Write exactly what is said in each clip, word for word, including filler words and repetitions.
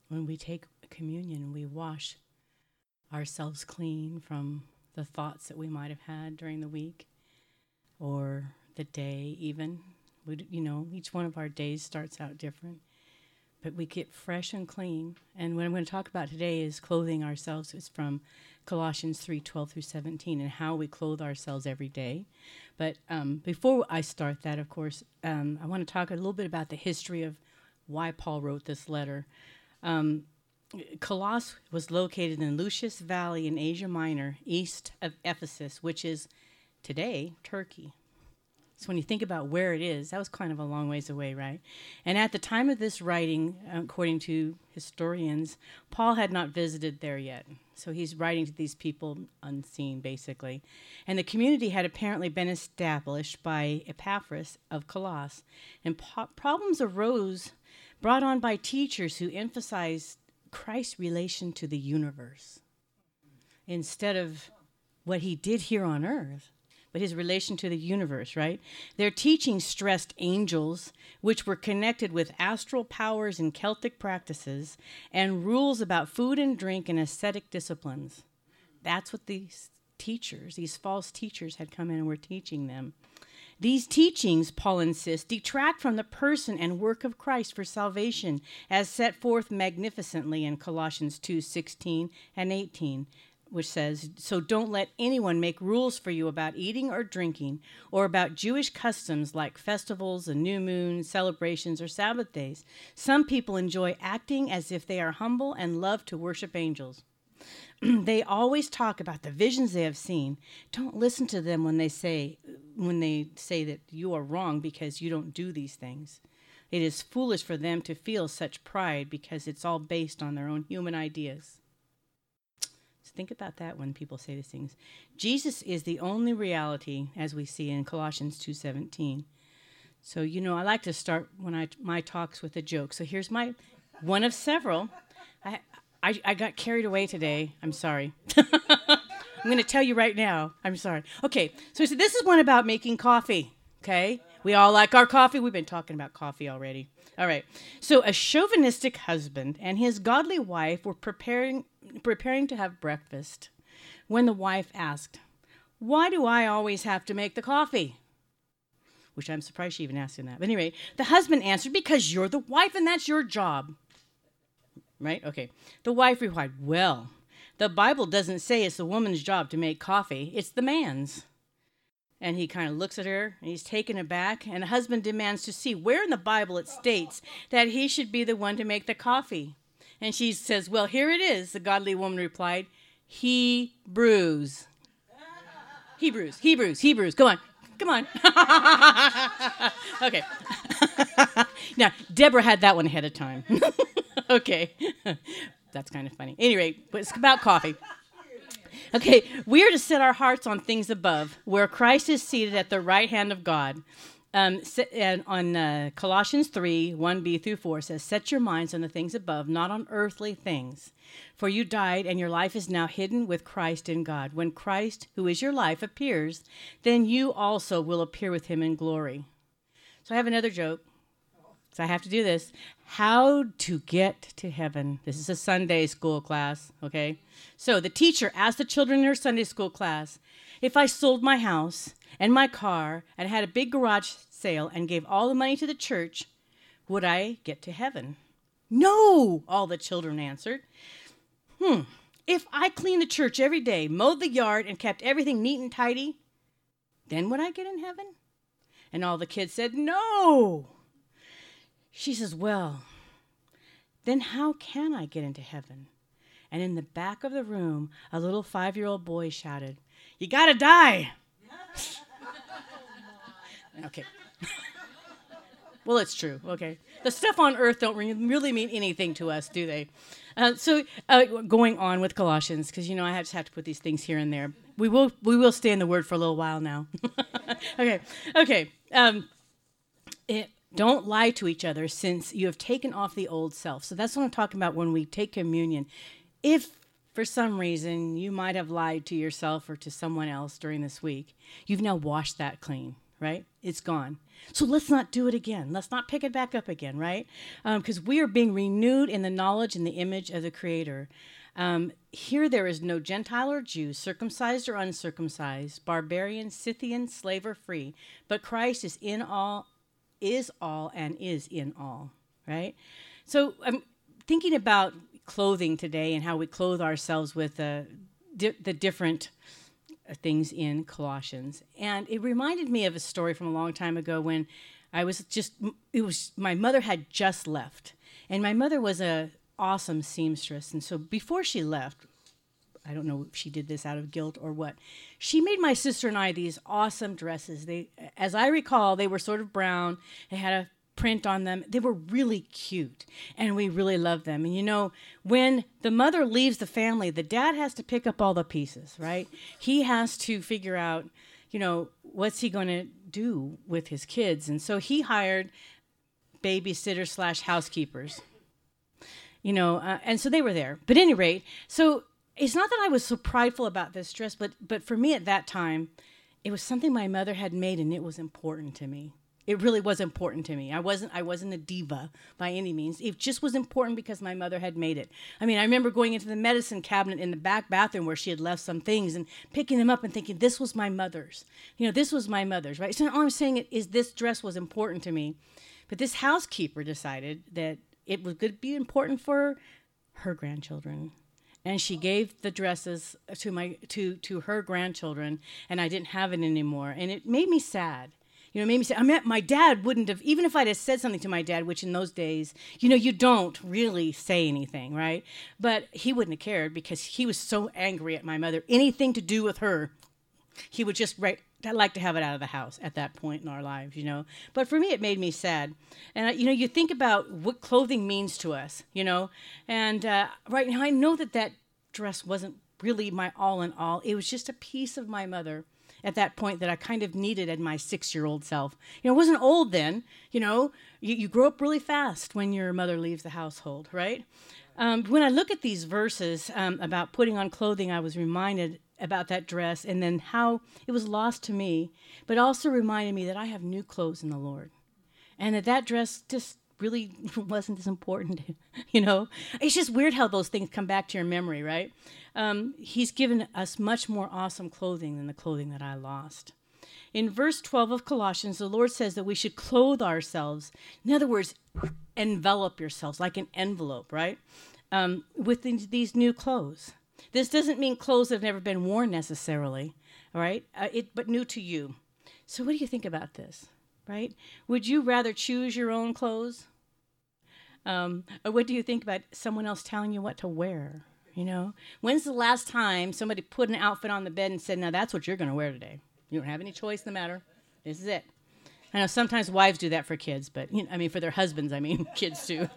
when we take communion, we wash ourselves clean from the thoughts that we might have had during the week or the day even. We, you know, each one of our days starts out different, but we get fresh and clean. And what I'm going to talk about today is clothing ourselves. It's from Colossians three twelve through seventeen, and how we clothe ourselves every day. But um, before I start that, of course, um, I want to talk a little bit about the history of why Paul wrote this letter. Um, Colossus was located in Lucius Valley in Asia Minor, east of Ephesus, which is today Turkey. So when you think about where it is, that was kind of a long ways away, right? And at the time of this writing, according to historians, Paul had not visited there yet. So he's writing to these people unseen, basically. And the community had apparently been established by Epaphras of Colossus. And po- problems arose brought on by teachers who emphasized Christ's relation to the universe instead of what he did here on earth, but his relation to the universe, right? Their teaching stressed angels, which were connected with astral powers and Celtic practices, and rules about food and drink and ascetic disciplines. That's what these teachers, these false teachers had come in and were teaching them. These teachings, Paul insists, detract from the person and work of Christ for salvation, as set forth magnificently in Colossians two sixteen and eighteen, which says, "So don't let anyone make rules for you about eating or drinking, or about Jewish customs like festivals, a new moon, celebrations, or Sabbath days. Some people enjoy acting as if they are humble and love to worship angels. They always talk about the visions they have seen. Don't listen to them when they say when they say that you are wrong because you don't do these things. It is foolish for them to feel such pride because it's all based on their own human ideas." So think about that when people say these things. Jesus is the only reality, as we see in Colossians two seventeen. So, you know, I like to start when I my talks with a joke. So here's my one of several. I I, I got carried away today. I'm sorry. I'm going to tell you right now. I'm sorry. Okay, so he said, this is one about making coffee, okay? We all like our coffee. We've been talking about coffee already. All right. So a chauvinistic husband and his godly wife were preparing preparing to have breakfast when the wife asked, "Why do I always have to make the coffee?" Which I'm surprised she even asked him that. But anyway, the husband answered, "Because you're the wife and that's your job." Right? Okay. The wife replied, "Well, the Bible doesn't say it's the woman's job to make coffee. It's the man's." And he kind of looks at her, and he's taken aback, and the husband demands to see where in the Bible it states that he should be the one to make the coffee. And she says, "Well, here it is," the godly woman replied. "He brews." Hebrews, Hebrews, Hebrews. Come on. Come on. Okay. Now, Deborah had that one ahead of time. Okay. That's kind of funny. Anyway, but it's about coffee. Okay, we are to set our hearts on things above, where Christ is seated at the right hand of God. Um, and on uh, Colossians three, one b through four says, "Set your minds on the things above, not on earthly things. For you died, and your life is now hidden with Christ in God. When Christ, who is your life, appears, then you also will appear with him in glory." So I have another joke. So I have to do this. How to get to heaven. This is a Sunday school class, okay? So the teacher asked the children in her Sunday school class, "If I sold my house and my car and had a big garage sale and gave all the money to the church, would I get to heaven?" "No," all the children answered. Hmm. "If I cleaned the church every day, mowed the yard, and kept everything neat and tidy, then would I get in heaven?" And all the kids said, "No." She says, "Well, then how can I get into heaven?" And in the back of the room, a little five-year-old boy shouted, "You gotta die." Okay. Well, it's true. Okay. The stuff on earth don't re- really mean anything to us, do they? Uh, so uh, going on with Colossians, because, you know, I just have to put these things here and there. We will we will stay in the Word for a little while now. Okay. Okay. Um, it, Don't lie to each other, since you have taken off the old self. So that's what I'm talking about when we take communion. If for some reason you might have lied to yourself or to someone else during this week, you've now washed that clean, right? It's gone. So let's not do it again. Let's not pick it back up again, right? Because um, we are being renewed in the knowledge and the image of the Creator. Um, here there is no Gentile or Jew, circumcised or uncircumcised, barbarian, Scythian, slave or free, but Christ is in all, is all, and is in all, right? So I'm thinking about clothing today and how we clothe ourselves with uh, di- the different things in Colossians. And it reminded me of a story from a long time ago when I was just, it was, my mother had just left. And my mother was a awesome seamstress. And so before she left, I don't know if she did this out of guilt or what, she made my sister and I these awesome dresses. They, as I recall, they were sort of brown. They had a print on them. They were really cute, and we really loved them. And you know, when the mother leaves the family, the dad has to pick up all the pieces, right? He has to figure out, you know, what's he going to do with his kids. And so he hired babysitters slash housekeepers, you know, uh, and so they were there. But at any rate, so it's not that I was so prideful about this dress, but but for me at that time, it was something my mother had made, and it was important to me. It really was important to me. I wasn't I wasn't a diva by any means. It just was important because my mother had made it. I mean, I remember going into the medicine cabinet in the back bathroom where she had left some things and picking them up and thinking, this was my mother's. You know, this was my mother's, right? So all I'm saying is this dress was important to me. But this housekeeper decided that it would be important for her grandchildren. And she gave the dresses to my to to her grandchildren, and I didn't have it anymore. And it made me sad. You know, it made me say, I mean, my dad wouldn't have, even if I'd have said something to my dad, which in those days, you know, you don't really say anything, right? But he wouldn't have cared because he was so angry at my mother. Anything to do with her, he would just, right, I'd like to have it out of the house at that point in our lives, you know. But for me, it made me sad. And, uh, you know, you think about what clothing means to us, you know. And uh, right now, I know that that dress wasn't really my all in all. It was just a piece of my mother at that point that I kind of needed in my six-year-old self. You know, I wasn't old then. You know, you, you grow up really fast when your mother leaves the household, right? Um, when I look at these verses um, about putting on clothing, I was reminded about that dress and then how it was lost to me, but also reminded me that I have new clothes in the Lord. And that that dress just really wasn't as important, you know? It's just weird how those things come back to your memory, right? Um, he's given us much more awesome clothing than the clothing that I lost. In verse twelve of Colossians, the Lord says that we should clothe ourselves. In other words, envelop yourselves like an envelope, right? Um, with these, these new clothes. This doesn't mean clothes that have never been worn necessarily, all right? Uh, it, but new to you. So what do you think about this? Right? Would you rather choose your own clothes? Um, or what do you think about someone else telling you what to wear? You know, when's the last time somebody put an outfit on the bed and said, now that's what you're going to wear today? You don't have any choice in the matter. This is it. I know sometimes wives do that for kids, but, you know, I mean, for their husbands, I mean, kids too.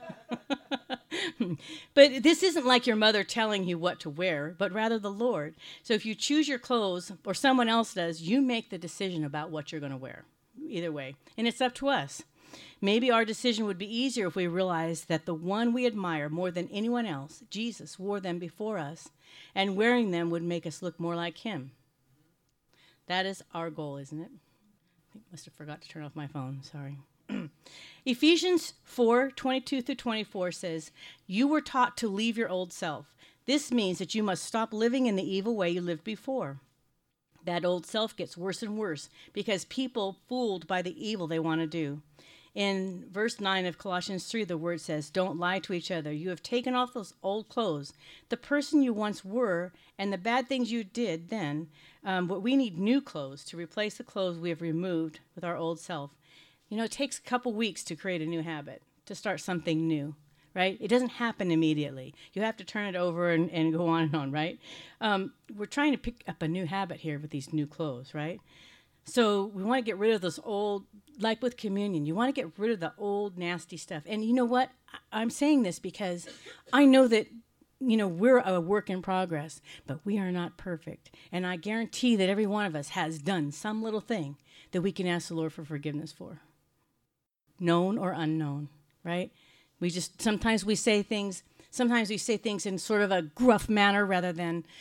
But this isn't like your mother telling you what to wear, but rather the Lord. So if you choose your clothes or someone else does, you make the decision about what you're going to wear. Either way. And it's up to us. Maybe our decision would be easier if we realized that the one we admire more than anyone else, Jesus, wore them before us, and wearing them would make us look more like him. That is our goal, isn't it? I must have forgot to turn off my phone. Sorry. Ephesians four, twenty-two through twenty-four says, you were taught to leave your old self. This means that you must stop living in the evil way you lived before. That old self gets worse and worse because people fooled by the evil they want to do. In verse nine of Colossians three, the word says, don't lie to each other. You have taken off those old clothes, the person you once were, and the bad things you did then. Um, but we need new clothes to replace the clothes we have removed with our old self. You know, it takes a couple weeks to create a new habit, to start something new. Right? It doesn't happen immediately. You have to turn it over and, and go on and on, right? Um, we're trying to pick up a new habit here with these new clothes, right? So we want to get rid of those old, like with communion, you want to get rid of the old nasty stuff. And you know what? I'm saying this because I know that, you know, we're a work in progress, but we are not perfect. And I guarantee that every one of us has done some little thing that we can ask the Lord for forgiveness for. Known or unknown, right? We just, sometimes we say things, sometimes we say things in sort of a gruff manner rather than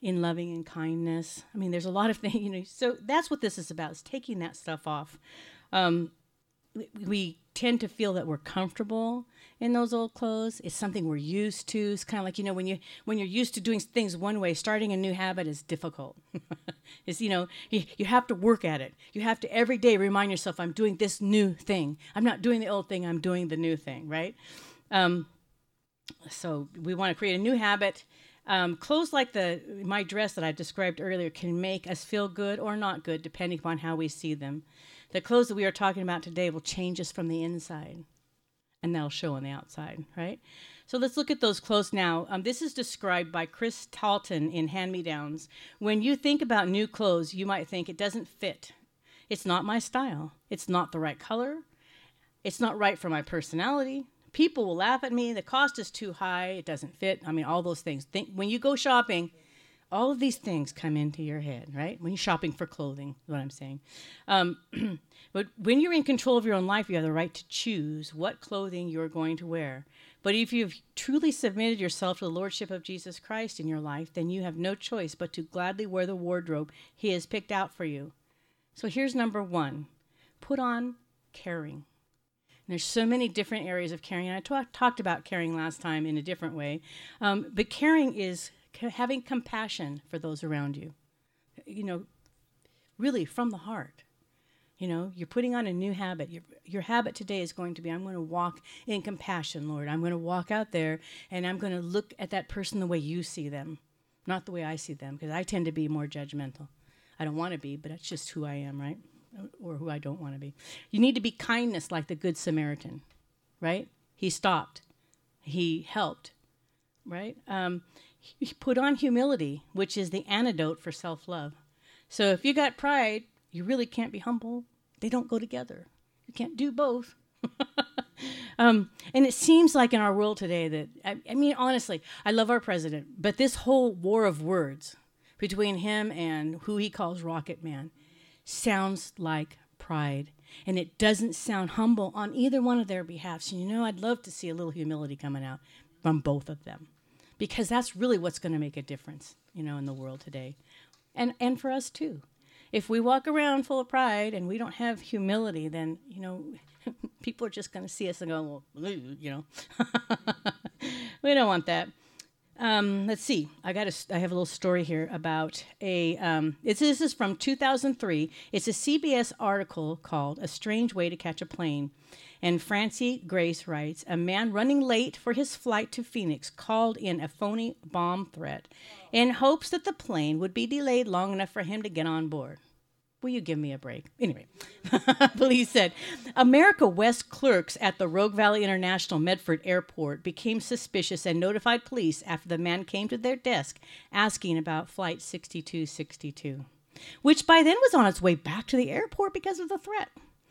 in loving and kindness. I mean, there's a lot of things, you know, so that's what this is about, is taking that stuff off. Um, we, we tend to feel that we're comfortable in those old clothes. It's something we're used to. It's kind of like, you know, when you when you're used to doing things one way, starting a new habit is difficult. It's, you know, you, you have to work at it. You have to every day remind yourself, I'm doing this new thing. I'm not doing the old thing, I'm doing the new thing, right? Um, so we want to create a new habit. Um, clothes like the my dress that I described earlier can make us feel good or not good, depending upon how we see them. The clothes that we are talking about today will change us from the inside, and that'll show on the outside, right? So let's look at those clothes now. Um, this is described by Chris Talton in Hand-Me-Downs. When you think about new clothes, you might think it doesn't fit. It's not my style. It's not the right color. It's not right for my personality. People will laugh at me. The cost is too high. It doesn't fit. I mean, all those things. Think, when you go shopping, all of these things come into your head, right? When you're shopping for clothing, is what I'm saying. Um, but when you're in control of your own life, you have the right to choose what clothing you're going to wear. But if you've truly submitted yourself to the Lordship of Jesus Christ in your life, then you have no choice but to gladly wear the wardrobe He has picked out for you. So here's number one. Put on caring. And there's so many different areas of caring. And I t- talked about caring last time in a different way. Um, but caring is c- having compassion for those around you. You know, really from the heart. You know, you're putting on a new habit. Your, your habit today is going to be, I'm going to walk in compassion, Lord. I'm going to walk out there and I'm going to look at that person the way you see them, not the way I see them, because I tend to be more judgmental. I don't want to be, but that's just who I am, right? Or who I don't want to be. You need to be kindness like the Good Samaritan, right? He stopped. He helped, right? Um, he put on humility, which is the antidote for self-love. So if you got pride, you really can't be humble. They don't go together. You can't do both. um, and it seems like in our world today that, I, I mean, honestly, I love our president, but this whole war of words between him and who he calls Rocket Man sounds like pride. And it doesn't sound humble on either one of their behalfs. And you know, I'd love to see a little humility coming out from both of them, because that's really what's going to make a difference, you know, in the world today. And and for us too. If we walk around full of pride and we don't have humility, then, you know, people are just going to see us and go, well, you know. We don't want that. Um, let's see. I got a, I have a little story here about a. Um, it's, this is from two thousand three. It's a C B S article called "A Strange Way to Catch a Plane," and Francie Grace writes: a man running late for his flight to Phoenix called in a phony bomb threat in hopes that the plane would be delayed long enough for him to get on board. Will you give me a break? Anyway, police said America West clerks at the Rogue Valley International Medford Airport became suspicious and notified police after the man came to their desk asking about Flight sixty-two sixty-two, which by then was on its way back to the airport because of the threat.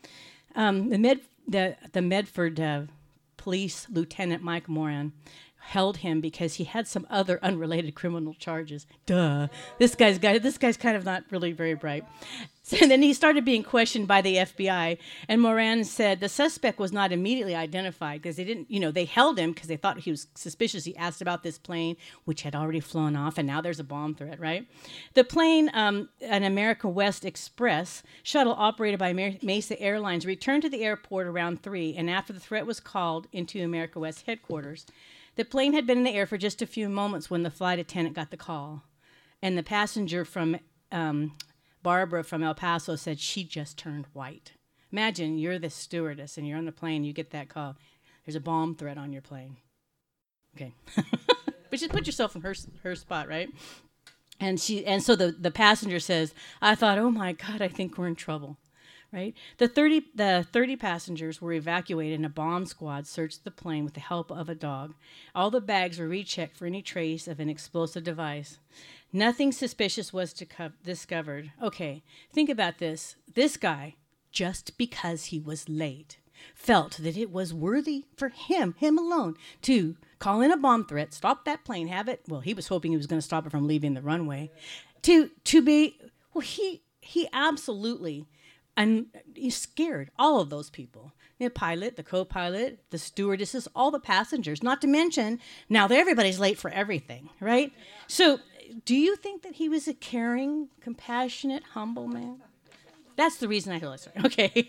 Um, the, Med, the, the Medford uh, Police Lieutenant Mike Moran held him because he had some other unrelated criminal charges. Duh. This guy's guy. This guy's kind of not really very bright. So then he started being questioned by the F B I, and Moran said the suspect was not immediately identified because they didn't, you know, they held him because they thought he was suspicious. He asked about this plane, which had already flown off, and now there's a bomb threat, right? The plane, um, an America West Express shuttle operated by Mesa Airlines, returned to the airport around three, and after the threat was called into America West headquarters. The plane had been in the air for just a few moments when the flight attendant got the call, and the passenger from um, Barbara from El Paso said she just turned white. Imagine you're the stewardess and you're on the plane, you get that call. There's a bomb threat on your plane. Okay. But just put yourself in her her spot, right? And she and so the, the passenger says, I thought, oh my God, I think we're in trouble. Right? The thirty the thirty passengers were evacuated and a bomb squad searched the plane with the help of a dog. All the bags were rechecked for any trace of an explosive device. Nothing suspicious was to co- discovered. Okay, think about this. This guy, just because he was late, felt that it was worthy for him, him alone, to call in a bomb threat, stop that plane, have it. Well, he was hoping he was going to stop it from leaving the runway. To to be, well, he he absolutely. And he scared all of those people. The pilot, the co-pilot, the stewardesses, all the passengers, not to mention, now that everybody's late for everything, right? Yeah. So do you think that he was a caring, compassionate, humble man? That's the reason I tell this story. Okay.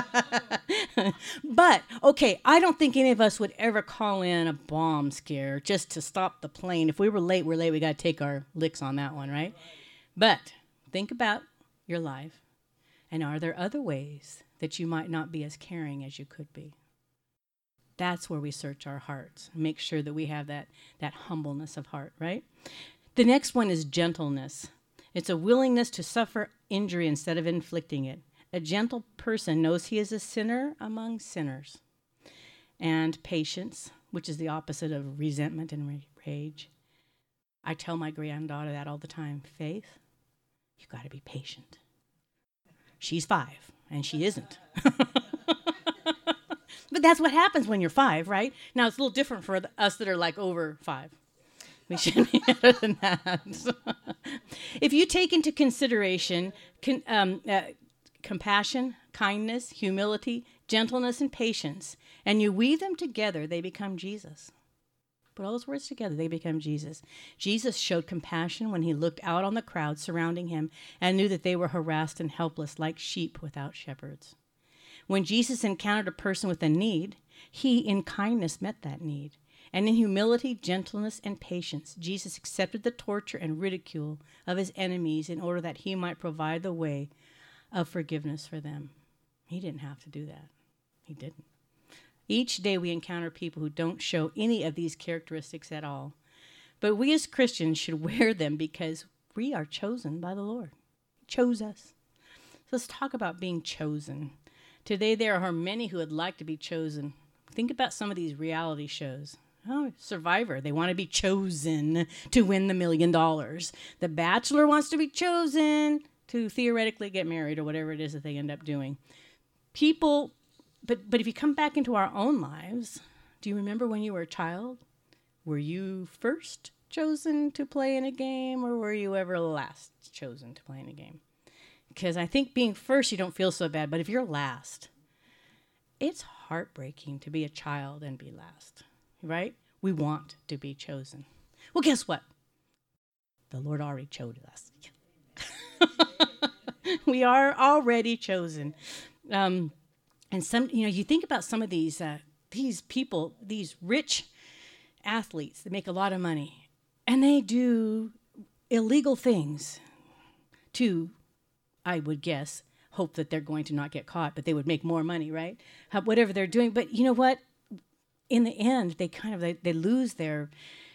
But, okay, I don't think any of us would ever call in a bomb scare just to stop the plane. If we were late, we're late. We got to take our licks on that one, right? But think about your life. And are there other ways that you might not be as caring as you could be? That's where we search our hearts. Make sure that we have that, that humbleness of heart, right? The next one is gentleness. It's a willingness to suffer injury instead of inflicting it. A gentle person knows he is a sinner among sinners. And patience, which is the opposite of resentment and rage. I tell my granddaughter that all the time. Faith, you got to be patient. She's five, and she isn't. But that's what happens when you're five, right? Now, it's a little different for the, us that are like over five. We should be better than that. If you take into consideration con, um, uh, compassion, kindness, humility, gentleness, and patience, and you weave them together, they become Jesus. Put all those words together, they become Jesus. Jesus showed compassion when he looked out on the crowd surrounding him and knew that they were harassed and helpless like sheep without shepherds. When Jesus encountered a person with a need, he in kindness met that need. And in humility, gentleness, and patience, Jesus accepted the torture and ridicule of his enemies in order that he might provide the way of forgiveness for them. He didn't have to do that. He didn't. Each day we encounter people who don't show any of these characteristics at all. But we as Christians should wear them because we are chosen by the Lord. He chose us. So let's talk about being chosen. Today there are many who would like to be chosen. Think about some of these reality shows. Oh, Survivor, they want to be chosen to win the million dollars. The Bachelor wants to be chosen to theoretically get married or whatever it is that they end up doing. People, but but if you come back into our own lives, do you remember when you were a child? Were you first chosen to play in a game, or were you ever last chosen to play in a game? Because I think being first, you don't feel so bad, but if you're last, it's heartbreaking to be a child and be last. Right? We want to be chosen. Well, guess what? The Lord already chose us. We are already chosen. Um, and some, you know, you think about some of these uh, these people, these rich athletes that make a lot of money, and they do illegal things to, I would guess, hope that they're going to not get caught, but they would make more money, right? How, whatever they're doing. But you know what? In the end, they kind of, they, they lose their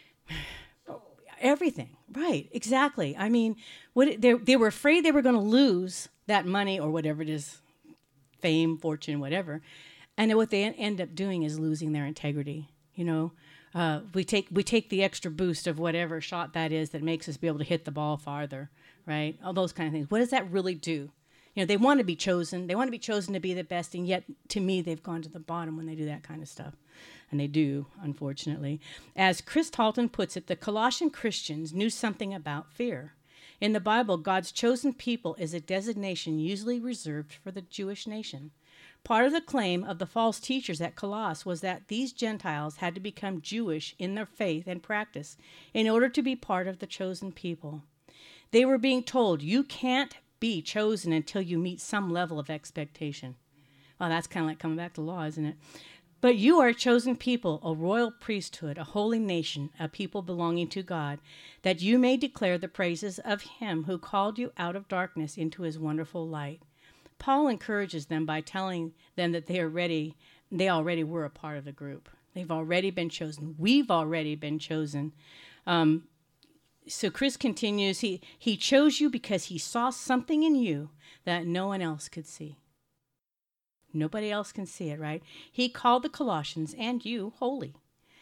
everything. Right, exactly. I mean, what they, they were afraid they were going to lose that money or whatever it is, fame, fortune, whatever. And what they end up doing is losing their integrity. You know, uh, we take we take the extra boost of whatever shot that is that makes us be able to hit the ball farther, right? All those kind of things. What does that really do? You know, they want to be chosen. They want to be chosen to be the best, and yet, to me, they've gone to the bottom when they do that kind of stuff. And they do, unfortunately. As Chris Talton puts it, the Colossian Christians knew something about fear. In the Bible, God's chosen people is a designation usually reserved for the Jewish nation. Part of the claim of the false teachers at Colossus was that these Gentiles had to become Jewish in their faith and practice in order to be part of the chosen people. They were being told, you can't be chosen until you meet some level of expectation. Well, that's kind of like coming back to law, isn't it? But you are a chosen people, a royal priesthood, a holy nation, a people belonging to God, that you may declare the praises of him who called you out of darkness into his wonderful light. Paul encourages them by telling them that they are ready, they already were a part of the group. They've already been chosen. We've already been chosen. Um, So Chris continues, he, he chose you because he saw something in you that no one else could see. Nobody else can see it, right? He called the Colossians and you holy.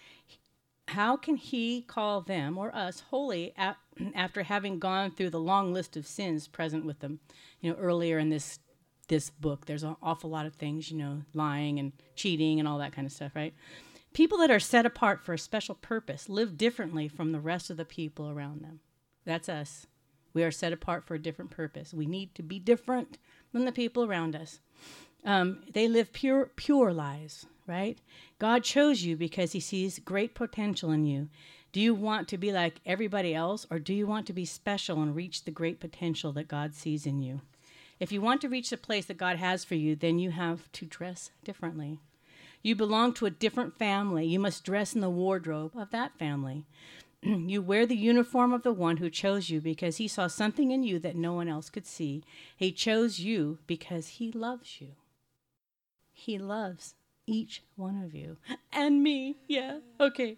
How can he call them or us holy at, after having gone through the long list of sins present with them? You know, earlier in this this book, there's an awful lot of things, you know, lying and cheating and all that kind of stuff, right? People that are set apart for a special purpose live differently from the rest of the people around them. That's us. We are set apart for a different purpose. We need to be different than the people around us. Um, they live pure, pure lives, right? God chose you because he sees great potential in you. Do you want to be like everybody else, or do you want to be special and reach the great potential that God sees in you? If you want to reach the place that God has for you, then you have to dress differently. You belong to a different family. You must dress in the wardrobe of that family. You wear the uniform of the one who chose you because he saw something in you that no one else could see. He chose you because he loves you. He loves each one of you. And me. Yeah. Okay.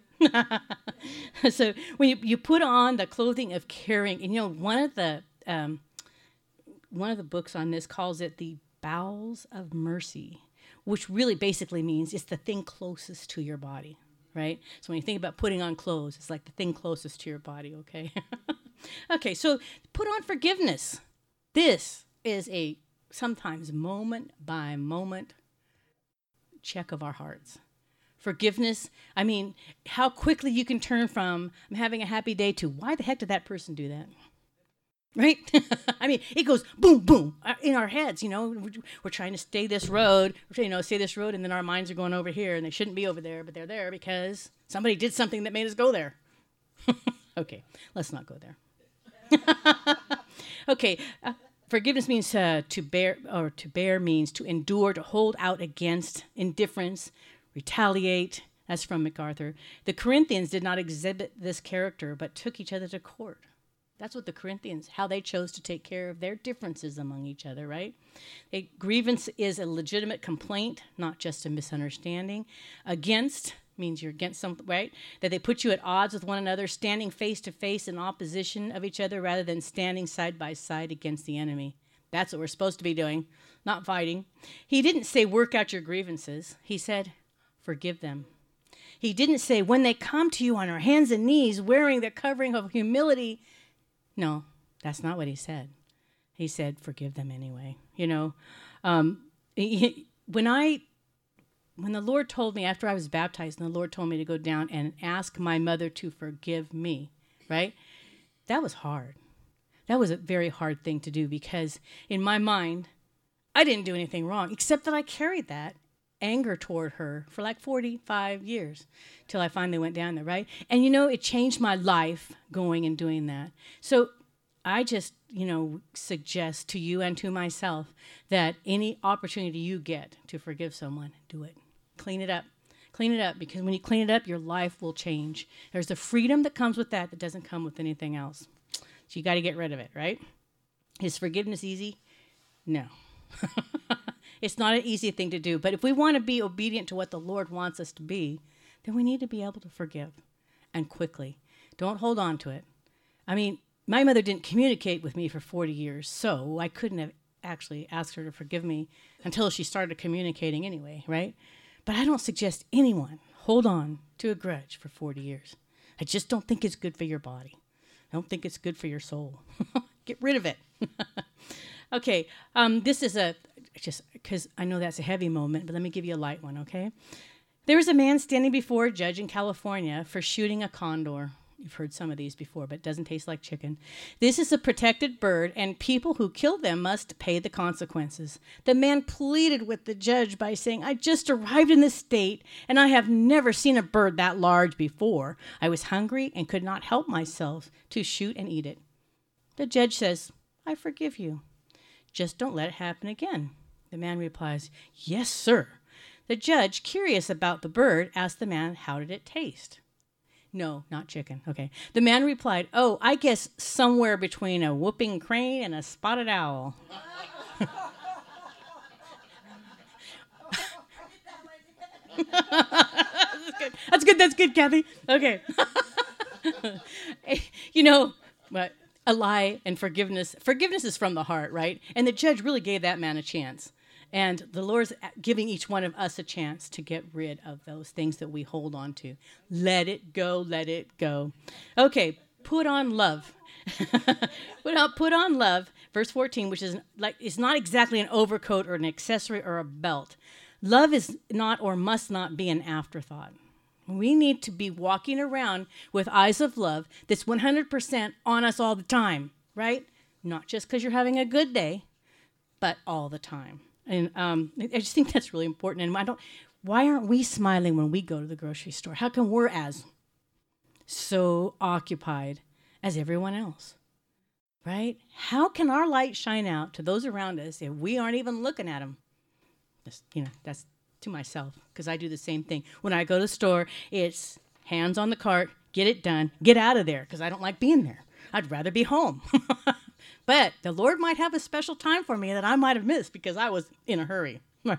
So when you, you put on the clothing of caring, and you know, one of the um, one of the books on this calls it the bowels of mercy, which really basically means it's the thing closest to your body. Right? So when you think about putting on clothes, it's like the thing closest to your body, okay? Okay, so put on forgiveness. This is a sometimes moment by moment check of our hearts. Forgiveness, I mean, how quickly you can turn from I'm having a happy day to why the heck did that person do that? Right? I mean, it goes boom, boom in our heads, you know. We're trying to stay this road, you know, stay this road, and then our minds are going over here, and they shouldn't be over there, but they're there because somebody did something that made us go there. Okay, let's not go there. Okay, uh, forgiveness means uh, to bear, or to bear means to endure, to hold out against indifference, retaliate. That's from MacArthur. The Corinthians did not exhibit this character, but took each other to court. That's what the Corinthians, how they chose to take care of their differences among each other, right? A grievance is a legitimate complaint, not just a misunderstanding. Against means you're against something, right? That they put you at odds with one another, standing face to face in opposition of each other rather than standing side by side against the enemy. That's what we're supposed to be doing, not fighting. He didn't say work out your grievances. He said forgive them. He didn't say when they come to you on our hands and knees wearing the covering of humility. No, that's not what he said. He said, forgive them anyway. You know, um, he, when I, when the Lord told me after I was baptized and the Lord told me to go down and ask my mother to forgive me, right? That was hard. That was a very hard thing to do because in my mind, I didn't do anything wrong, except that I carried that anger toward her for like forty-five years till I finally went down there, right? And, you know, it changed my life going and doing that. So I just, you know, suggest to you and to myself that any opportunity you get to forgive someone, do it. Clean it up. Clean it up, because when you clean it up, your life will change. There's a freedom that comes with that that doesn't come with anything else. So you got to get rid of it, right? Is forgiveness easy? No. It's not an easy thing to do. But if we want to be obedient to what the Lord wants us to be, then we need to be able to forgive, and quickly. Don't hold on to it. I mean, my mother didn't communicate with me for forty years, so I couldn't have actually asked her to forgive me until she started communicating anyway, right? But I don't suggest anyone hold on to a grudge for forty years. I just don't think it's good for your body. I don't think it's good for your soul. Get rid of it. Okay, um, this is a, just because I know that's a heavy moment, but let me give you a light one, okay? There was a man standing before a judge in California for shooting a condor. You've heard some of these before, but it doesn't taste like chicken. This is a protected bird, and people who kill them must pay the consequences. The man pleaded with the judge by saying, I just arrived in this state, and I have never seen a bird that large before. I was hungry and could not help myself to shoot and eat it. The judge says, I forgive you. Just don't let it happen again. The man replies, yes, sir. The judge, curious about the bird, asked the man, how did it taste? No, not chicken. Okay. The man replied, oh, I guess somewhere between a whooping crane and a spotted owl. That's good. That's good. That's good, Kathy. Okay. You know, but a lie and forgiveness. Forgiveness is from the heart, right? And the judge really gave that man a chance. And the Lord's giving each one of us a chance to get rid of those things that we hold on to. Let it go, let it go. Okay, put on love. put, on, put on love, verse fourteen, which is like it's not exactly an overcoat or an accessory or a belt. Love is not or must not be an afterthought. We need to be walking around with eyes of love that's one hundred percent on us all the time, right? Not just because you're having a good day, but all the time. And um, I just think that's really important. And I don't. Why aren't we smiling when we go to the grocery store? How come we're as so occupied as everyone else, right? How can our light shine out to those around us if we aren't even looking at them? Just, you know, that's to myself, because I do the same thing. When I go to the store, it's hands on the cart, get it done, get out of there, because I don't like being there. I'd rather be home. But the Lord might have a special time for me that I might have missed because I was in a hurry.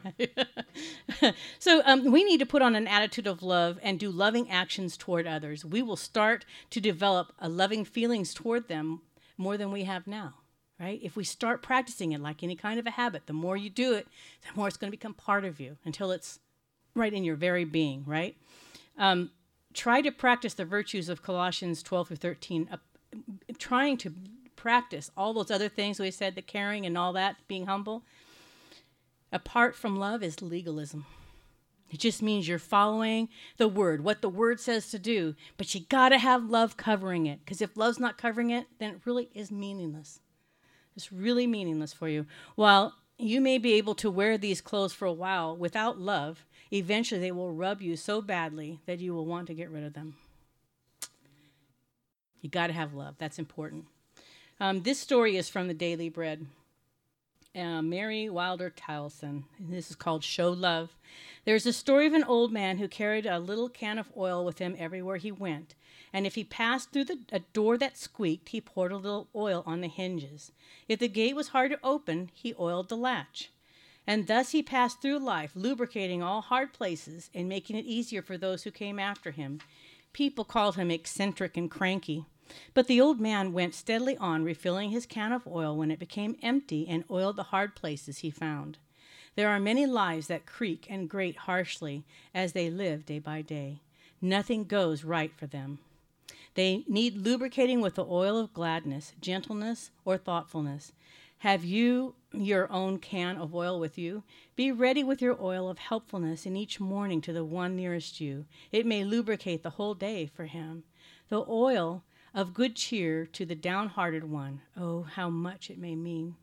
So um, we need to put on an attitude of love and do loving actions toward others. We will start to develop a loving feelings toward them more than we have now, right? If we start practicing it like any kind of a habit, the more you do it, the more it's going to become part of you until it's right in your very being, right? Um, try to practice the virtues of Colossians twelve through thirteen, uh, trying to practice all those other things we said, the caring and all that, being humble. Apart from love is legalism. It just means you're following the word, what the word says to do, but you got to have love covering it, because if love's not covering it, then it really is meaningless. It's really meaningless for you. While you may be able to wear these clothes for a while without love, eventually they will rub you so badly that you will want to get rid of them. You got to have love. That's important. Um, this story is from the Daily Bread. Uh, Mary Wilder Towson. This is called Show Love. There's a story of an old man who carried a little can of oil with him everywhere he went. And if he passed through the, a door that squeaked, he poured a little oil on the hinges. If the gate was hard to open, he oiled the latch. And thus he passed through life, lubricating all hard places and making it easier for those who came after him. People called him eccentric and cranky. But the old man went steadily on, refilling his can of oil when it became empty, and oiled the hard places he found. There are many lives that creak and grate harshly as they live day by day. Nothing goes right for them. They need lubricating with the oil of gladness, gentleness, or thoughtfulness. Have you your own can of oil with you? Be ready with your oil of helpfulness in each morning to the one nearest you. It may lubricate the whole day for him. The oil of good cheer to the downhearted one. Oh, how much it may mean.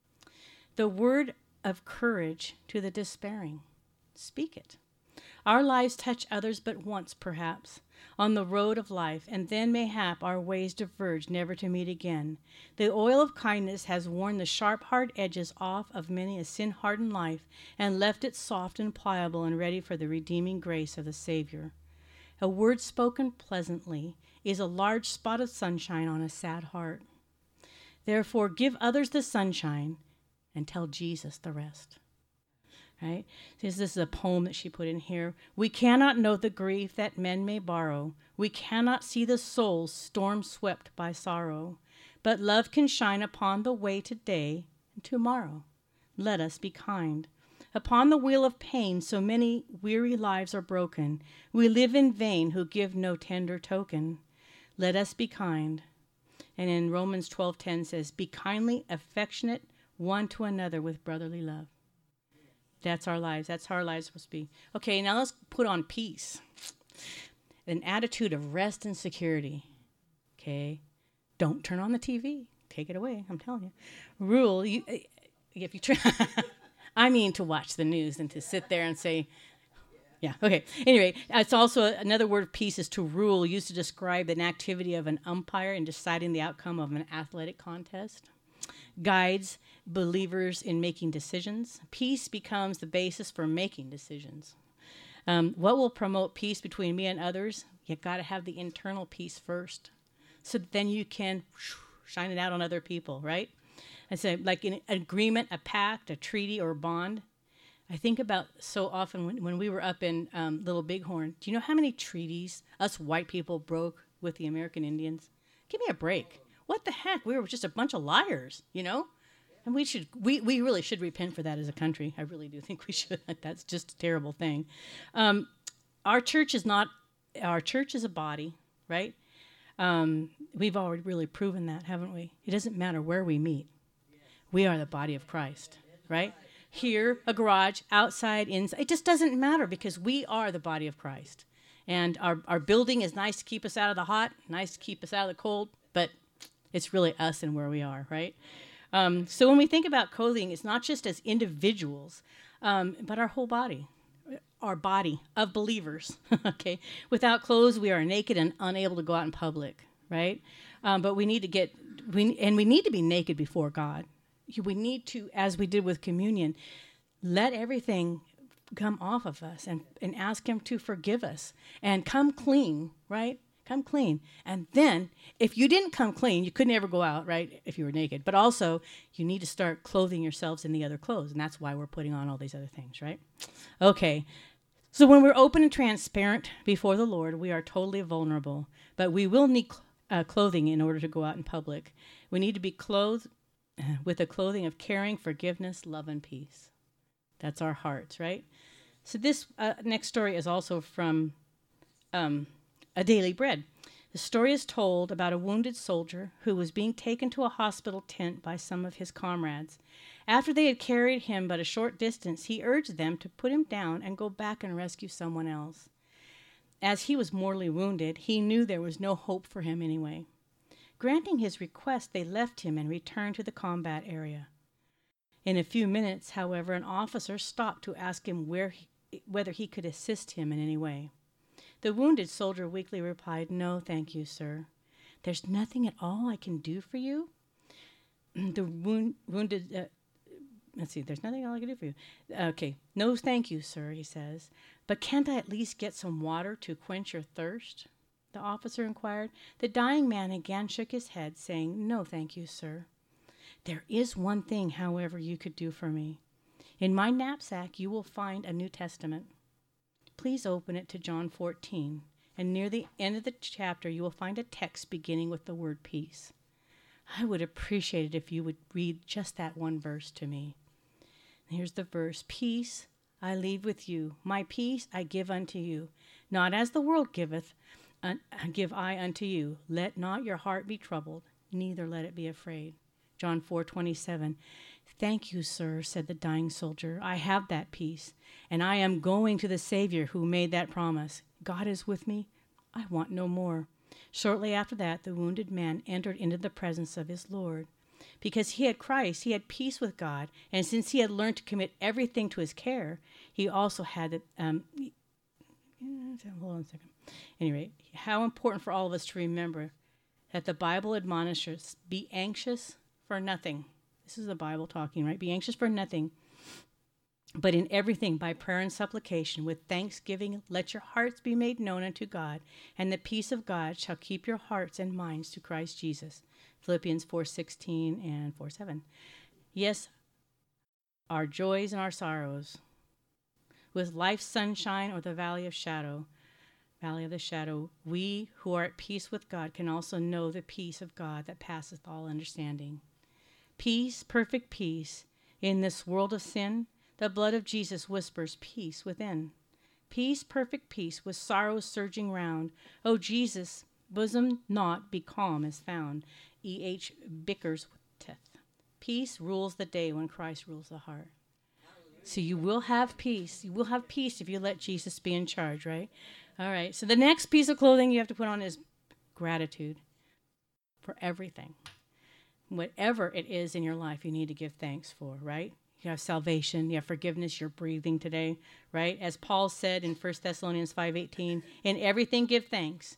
The word of courage to the despairing. Speak it. Our lives touch others but once, perhaps, on the road of life, and then mayhap our ways diverge, never to meet again. The oil of kindness has worn the sharp, hard edges off of many a sin-hardened life and left it soft and pliable and ready for the redeeming grace of the Savior. A word spoken pleasantly is a large spot of sunshine on a sad heart. Therefore, give others the sunshine and tell Jesus the rest. Right? This is a poem that she put in here. We cannot know the grief that men may borrow. We cannot see the soul storm-swept by sorrow. But love can shine upon the way today and tomorrow. Let us be kind. Upon the wheel of pain, so many weary lives are broken. We live in vain who give no tender token. Let us be kind. And in Romans twelve ten says, be kindly affectionate one to another with brotherly love. That's our lives. That's how our lives are supposed to be. Okay, now let's put on peace. An attitude of rest and security. Okay? Don't turn on the T V. Take it away, I'm telling you. Rule, you, if you try, I mean to watch the news and to sit there and say, yeah, okay. Anyway, it's also another word of peace is to rule, used to describe an activity of an umpire in deciding the outcome of an athletic contest. Guides believers in making decisions. Peace becomes the basis for making decisions. Um, what will promote peace between me and others? You've got to have the internal peace first, so that then you can shine it out on other people, right? I say, like an agreement, a pact, a treaty, or a bond. I think about so often when, when we were up in um, Little Bighorn, do you know how many treaties us white people broke with the American Indians? Give me a break. What the heck? We were just a bunch of liars, you know? And we should, we, we really should repent for that as a country. I really do think we should. That's just a terrible thing. Um, our church is not, our church is a body, right? Um, we've already really proven that, haven't we? It doesn't matter where we meet. We are the body of Christ, right? Here, a garage, outside, inside. It just doesn't matter because we are the body of Christ. And our, our building is nice to keep us out of the hot, nice to keep us out of the cold, but it's really us and where we are, right? Um, so when we think about clothing, it's not just as individuals, um, but our whole body. our body of believers, okay? Without clothes, we are naked and unable to go out in public, right? Um, but we need to get, we and we need to be naked before God. We need to, as we did with communion, let everything come off of us and, and ask him to forgive us and come clean, right? Come clean. And then if you didn't come clean, you could never go out, right? If you were naked. But also you need to start clothing yourselves in the other clothes. And that's why we're putting on all these other things, right? Okay. So when we're open and transparent before the Lord, we are totally vulnerable, but we will need uh, clothing in order to go out in public. We need to be clothed with the clothing of caring, forgiveness, love, and peace. That's our hearts, right? So this uh, next story is also from um, A Daily Bread. The story is told about a wounded soldier who was being taken to a hospital tent by some of his comrades. After they had carried him but a short distance, he urged them to put him down and go back and rescue someone else. As he was mortally wounded, he knew there was no hope for him anyway. Granting his request, they left him and returned to the combat area. In a few minutes, however, an officer stopped to ask him where he, whether he could assist him in any way. The wounded soldier weakly replied, "No, thank you, sir. There's nothing at all I can do for you?" The wound, wounded, uh, let's see, there's nothing at all I can do for you. Okay, "No, thank you, sir," he says. "But can't I at least get some water to quench your thirst?" the officer inquired. The dying man again shook his head, saying, "No, thank you, sir. There is one thing, however, you could do for me. In my knapsack you will find a New Testament. Please open it to John fourteen, and near the end of the chapter you will find a text beginning with the word peace. I would appreciate it if you would read just that one verse to me." And here's the verse. "Peace I leave with you, my peace I give unto you. Not as the world giveth, un- give I unto you. Let not your heart be troubled, neither let it be afraid." John four twenty-seven. "Thank you, sir," said the dying soldier. "I have that peace, and I am going to the Savior who made that promise. God is with me. I want no more." Shortly after that, the wounded man entered into the presence of his Lord. Because he had Christ, he had peace with God, and since he had learned to commit everything to his care, he also had, um, hold on a second. Anyway, how important for all of us to remember that the Bible admonishes, be anxious for nothing. This is the Bible talking, right? Be anxious for nothing, but in everything by prayer and supplication with thanksgiving let your hearts be made known unto God, and the peace of God shall keep your hearts and minds through Christ Jesus. Philippians four sixteen and four seven. Yes, our joys and our sorrows, with life's sunshine or the valley of shadow, valley of the shadow, we who are at peace with God can also know the peace of God that passeth all understanding. Peace, perfect peace, in this world of sin, the blood of Jesus whispers peace within. Peace, perfect peace, with sorrows surging round. O Jesus, bosom not be calm as found. E H Bickersworth. Peace rules the day when Christ rules the heart. So you will have peace. You will have peace if you let Jesus be in charge, right? All right. So the next piece of clothing you have to put on is gratitude for everything. Whatever it is in your life, you need to give thanks for, right? You have salvation, you have forgiveness, you're breathing today, right? As Paul said in First Thessalonians five eighteen, in everything give thanks.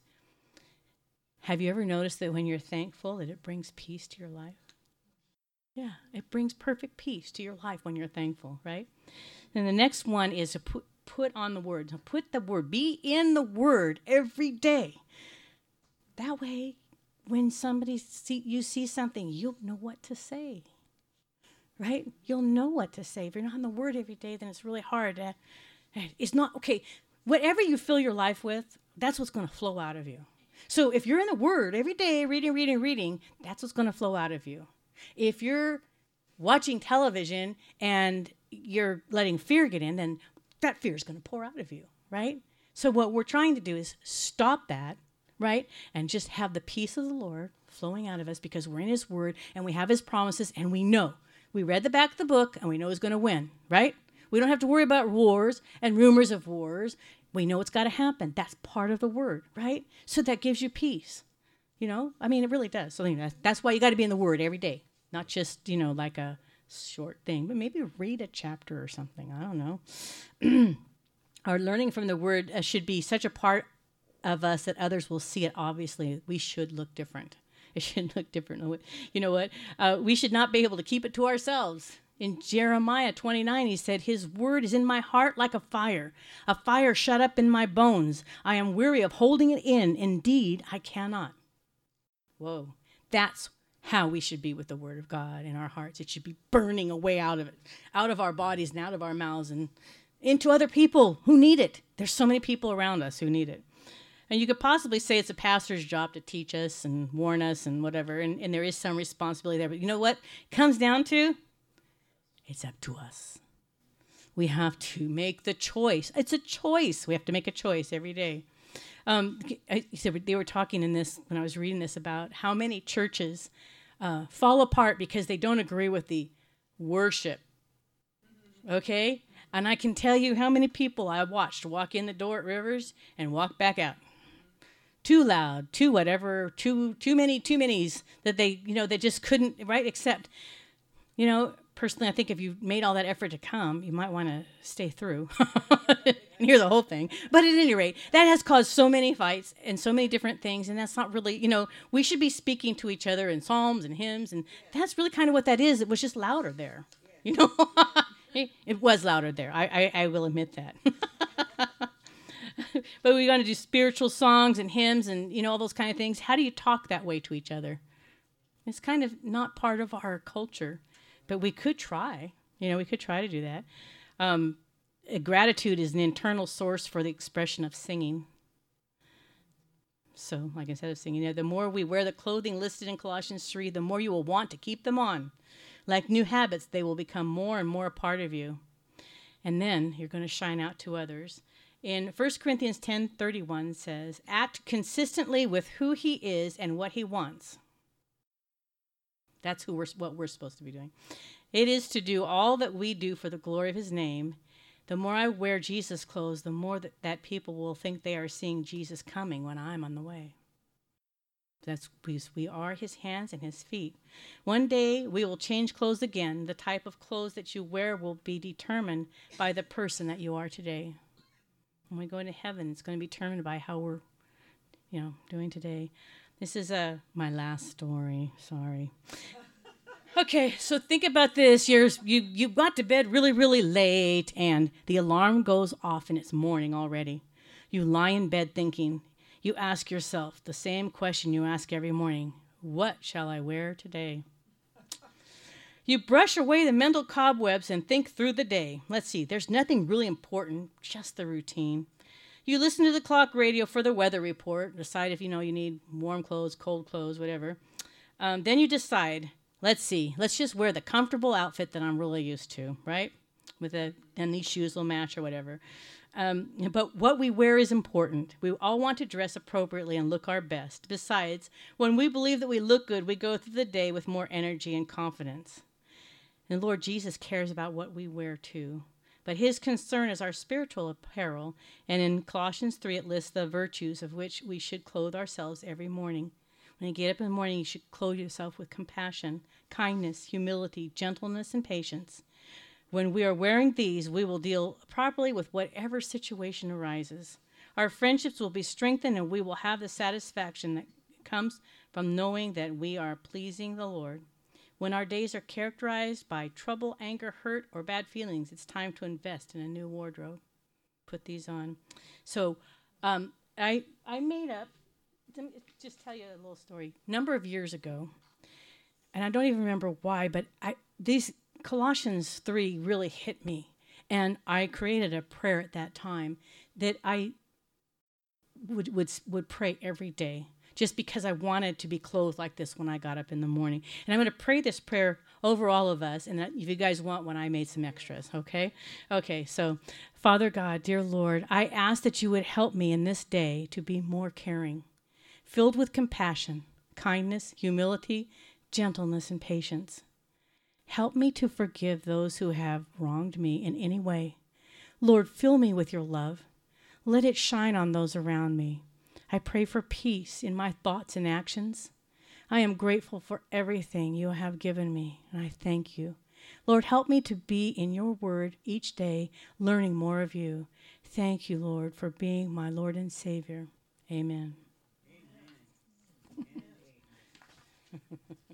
Have you ever noticed that when you're thankful that it brings peace to your life? Yeah, it brings perfect peace to your life when you're thankful, right? And the next one is to put, put on the word. So put the word, be in the word every day. That way, when somebody see, you see something, you'll know what to say, right? You'll know what to say. If you're not in the word every day, then it's really hard. To, it's not, okay, whatever you fill your life with, that's what's going to flow out of you. So if you're in the word every day, reading, reading, reading, that's what's going to flow out of you. If you're watching television and you're letting fear get in, then that fear is going to pour out of you, right? So what we're trying to do is stop that, right? And just have the peace of the Lord flowing out of us because we're in his word and we have his promises and we know. We read the back of the book and we know he's going to win, right? We don't have to worry about wars and rumors of wars. We know it's got to happen. That's part of the word, right? So that gives you peace. You know, I mean, it really does. So you know, that's, that's why you got to be in the word every day, not just, you know, like a short thing, but maybe read a chapter or something. I don't know. Our learning from the word uh, should be such a part of us that others will see it. Obviously, we should look different. It should look different. You know what? Uh, we should not be able to keep it to ourselves. In Jeremiah twenty-nine, he said, his word is in my heart like a fire, a fire shut up in my bones. I am weary of holding it in. Indeed, I cannot. Whoa. That's how we should be with the word of God in our hearts. It should be burning away out of it, out of our bodies and out of our mouths and into other people who need it. There's so many people around us who need it. And you could possibly say it's a pastor's job to teach us and warn us and whatever, and, and there is some responsibility there. But you know what it comes down to? It's up to us. We have to make the choice. It's a choice. We have to make a choice every day. Um, I, they were talking in this, when I was reading this, about how many churches uh, fall apart because they don't agree with the worship. Okay? And I can tell you how many people I watched walk in the door at Rivers and walk back out. Too loud, too whatever, too too many, too many's that they, you know, they just couldn't, right, accept. You know, personally, I think if you made all that effort to come, you might want to stay through and hear the whole thing. But at any rate, that has caused so many fights and so many different things, and that's not really, you know, we should be speaking to each other in psalms and hymns, and that's really kind of what that is. It was just louder there, you know. It was louder there. I, I, I will admit that. But we're going to do spiritual songs and hymns and, you know, all those kind of things. How do you talk that way to each other? It's kind of not part of our culture, but we could try. You know, we could try to do that. Um, gratitude is an internal source for the expression of singing. So, like I said, of singing, you know, the more we wear the clothing listed in Colossians three, the more you will want to keep them on. Like new habits, they will become more and more a part of you. And then you're going to shine out to others. In First Corinthians ten thirty-one says, act consistently with who he is and what he wants. That's who we're, what we're supposed to be doing. It is to do all that we do for the glory of his name. The more I wear Jesus clothes, the more that, that people will think they are seeing Jesus coming when I'm on the way. That's because we are his hands and his feet. One day we will change clothes again. The type of clothes that you wear will be determined by the person that you are today. When we go into heaven, it's going to be determined by how we're, you know, doing today. This is uh, my last story. Sorry. Okay, so think about this. You're, you you got to bed really, really late, and the alarm goes off, and it's morning already. You lie in bed thinking. You ask yourself the same question you ask every morning. What shall I wear today? You brush away the mental cobwebs and think through the day. Let's see, there's nothing really important, just the routine. You listen to the clock radio for the weather report, decide if you know you need warm clothes, cold clothes, whatever. Um, then you decide, let's see, let's just wear the comfortable outfit that I'm really used to, right? With a, and these shoes will match or whatever. Um, but what we wear is important. We all want to dress appropriately and look our best. Besides, when we believe that we look good, we go through the day with more energy and confidence. And Lord Jesus cares about what we wear too. But his concern is our spiritual apparel. And in Colossians three, it lists the virtues of which we should clothe ourselves every morning. When you get up in the morning, you should clothe yourself with compassion, kindness, humility, gentleness, and patience. When we are wearing these, we will deal properly with whatever situation arises. Our friendships will be strengthened, and we will have the satisfaction that comes from knowing that we are pleasing the Lord. When our days are characterized by trouble, anger, hurt, or bad feelings, it's time to invest in a new wardrobe. Put these on. So um, I I made up, let me just tell you a little story. A number of years ago, and I don't even remember why, but I these Colossians three really hit me. And I created a prayer at that time that I would would would pray every day, just because I wanted to be clothed like this when I got up in the morning. And I'm going to pray this prayer over all of us. And if you guys want one, I made some extras, okay? Okay, so Father God, dear Lord, I ask that you would help me in this day to be more caring, filled with compassion, kindness, humility, gentleness, and patience. Help me to forgive those who have wronged me in any way. Lord, fill me with your love. Let it shine on those around me. I pray for peace in my thoughts and actions. I am grateful for everything you have given me, and I thank you. Lord, help me to be in your word each day, learning more of you. Thank you, Lord, for being my Lord and Savior. Amen. Amen. Amen.